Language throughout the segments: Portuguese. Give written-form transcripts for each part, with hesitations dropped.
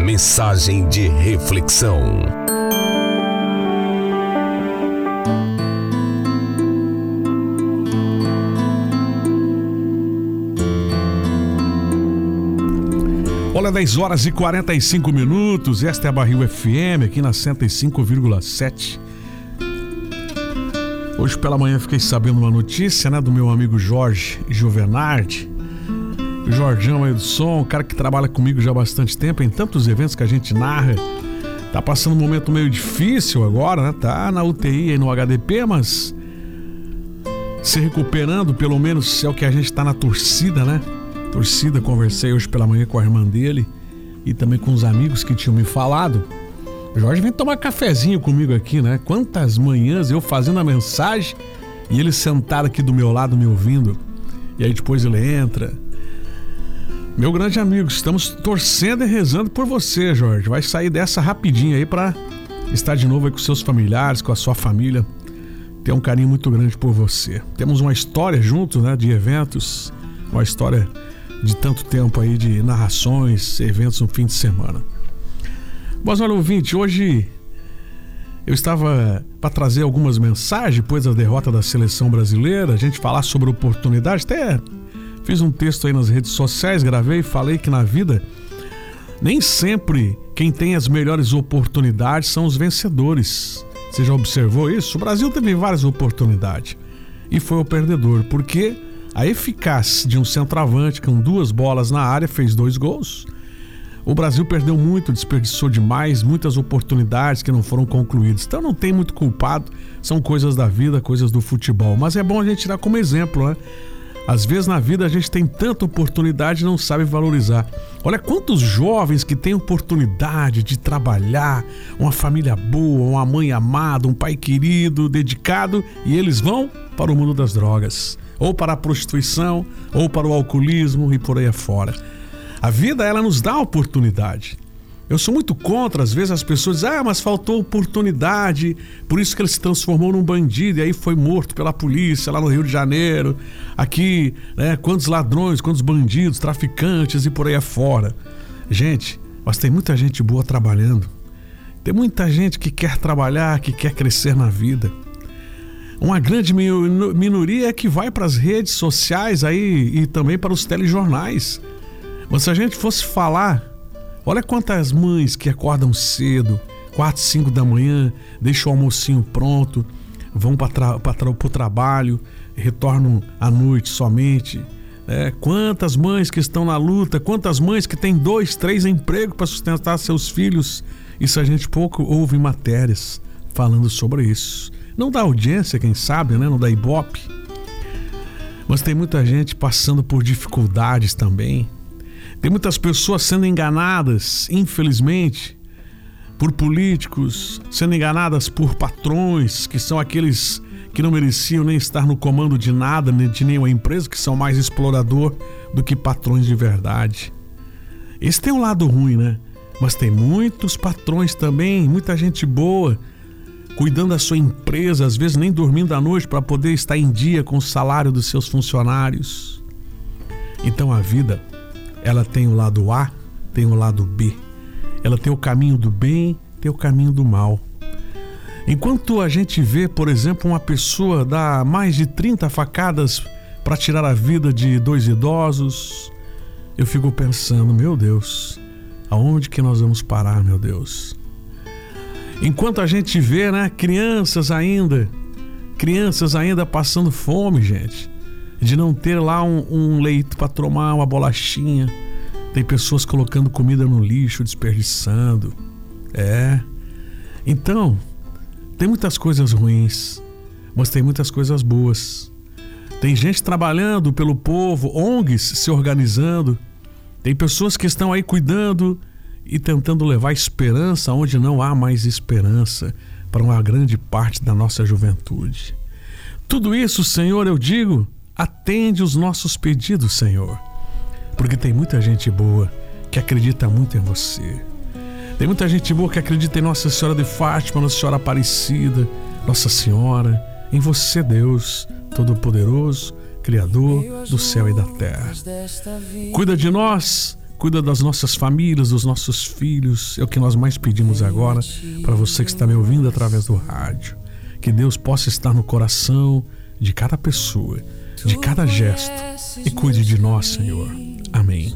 Mensagem de reflexão. Olha, 10 horas e 45 minutos. Esta é a Barril FM, aqui na 105,7. Hoje pela manhã fiquei sabendo uma notícia, do meu amigo Jorge Juvenardi. O Jorgão aí do som, um cara que trabalha comigo já há bastante tempo, em tantos eventos que a gente narra. Tá passando um momento meio difícil agora, Tá na UTI aí no HDP, mas se recuperando, pelo menos é o que a gente tá na torcida, Torcida, conversei hoje pela manhã com a irmã dele e também com os amigos que tinham me falado. O Jorge vem tomar cafezinho comigo aqui, Quantas manhãs eu fazendo a mensagem e ele sentado aqui do meu lado me ouvindo. E aí depois ele entra. Meu grande amigo, estamos torcendo e rezando por você, Jorge. Vai sair dessa rapidinho aí pra estar de novo aí com seus familiares, com a sua família. Tem um carinho muito grande por você. Temos uma história juntos, de eventos, uma história de tanto tempo aí de narrações, eventos no fim de semana. Mas olha, ouvinte, hoje eu estava para trazer algumas mensagens depois da derrota da seleção brasileira, a gente falar sobre oportunidade. Até fiz um texto aí nas redes sociais, gravei e falei que na vida nem sempre quem tem as melhores oportunidades são os vencedores. Você já observou isso? O Brasil teve várias oportunidades e foi o perdedor, porque a eficácia de um centroavante com 2 bolas na área fez 2 gols. O Brasil perdeu muito, desperdiçou demais, muitas oportunidades que não foram concluídas. Então não tem muito culpado, são coisas da vida, coisas do futebol. Mas é bom a gente tirar como exemplo, Às vezes na vida a gente tem tanta oportunidade e não sabe valorizar. Olha quantos jovens que têm oportunidade de trabalhar, uma família boa, uma mãe amada, um pai querido, dedicado, e eles vão para o mundo das drogas, ou para a prostituição, ou para o alcoolismo e por aí afora. A vida, ela nos dá oportunidade. Eu sou muito contra, às vezes as pessoas dizem, mas faltou oportunidade, por isso que ele se transformou num bandido e aí foi morto pela polícia lá no Rio de Janeiro. Aqui, quantos ladrões, quantos bandidos, traficantes e por aí afora. Gente, mas tem muita gente boa trabalhando. Tem muita gente que quer trabalhar, que quer crescer na vida. Uma grande minoria é que vai para as redes sociais aí e também para os telejornais. Mas se a gente fosse falar, olha quantas mães que acordam cedo, 4, 5 da manhã, deixam o almocinho pronto, vão para o trabalho, retornam à noite somente. Quantas mães que estão na luta, quantas mães que têm 2, 3 empregos para sustentar seus filhos. Isso a gente pouco ouve matérias falando sobre isso. Não dá audiência, quem sabe, não dá ibope. Mas tem muita gente passando por dificuldades também. Tem muitas pessoas sendo enganadas, infelizmente, por políticos, sendo enganadas por patrões, que são aqueles que não mereciam nem estar no comando de nada, nem de nenhuma empresa, que são mais explorador do que patrões de verdade. Esse tem um lado ruim, Mas tem muitos patrões também, muita gente boa, cuidando da sua empresa, às vezes nem dormindo à noite para poder estar em dia com o salário dos seus funcionários. Então a vida, ela tem o lado A, tem o lado B. Ela tem o caminho do bem, tem o caminho do mal. Enquanto a gente vê, por exemplo, uma pessoa dar mais de 30 facadas para tirar a vida de 2 idosos, eu fico pensando, meu Deus, aonde que nós vamos parar, meu Deus? Enquanto a gente vê, crianças ainda passando fome, gente, de não ter lá um leite para tomar, uma bolachinha. Tem pessoas colocando comida no lixo, desperdiçando. Então, tem muitas coisas ruins, mas tem muitas coisas boas. Tem gente trabalhando pelo povo, ONGs se organizando. Tem pessoas que estão aí cuidando e tentando levar esperança onde não há mais esperança para uma grande parte da nossa juventude. Tudo isso, Senhor, eu digo, atende os nossos pedidos, Senhor, porque tem muita gente boa que acredita muito em você. Tem muita gente boa que acredita em Nossa Senhora de Fátima, Nossa Senhora Aparecida, Nossa Senhora, em você, Deus Todo-Poderoso, Criador do céu e da terra. Cuida de nós, Cuida das nossas famílias, dos nossos filhos. É o que nós mais pedimos agora para você que está me ouvindo através do rádio. Que Deus possa estar no coração de cada pessoa, de cada gesto, e cuide de nós, Senhor. Amém.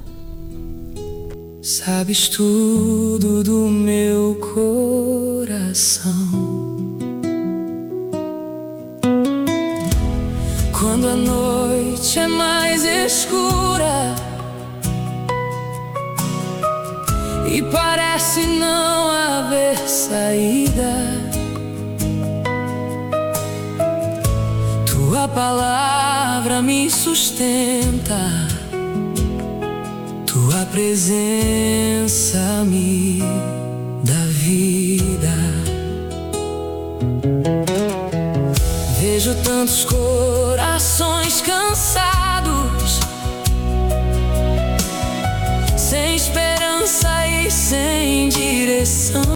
Sabes tudo do meu coração. Quando a noite é mais escura e parece não haver saída, Tua palavra me sustenta, Tua presença me dá vida. Vejo tantos corações cansados, sem esperança e sem direção.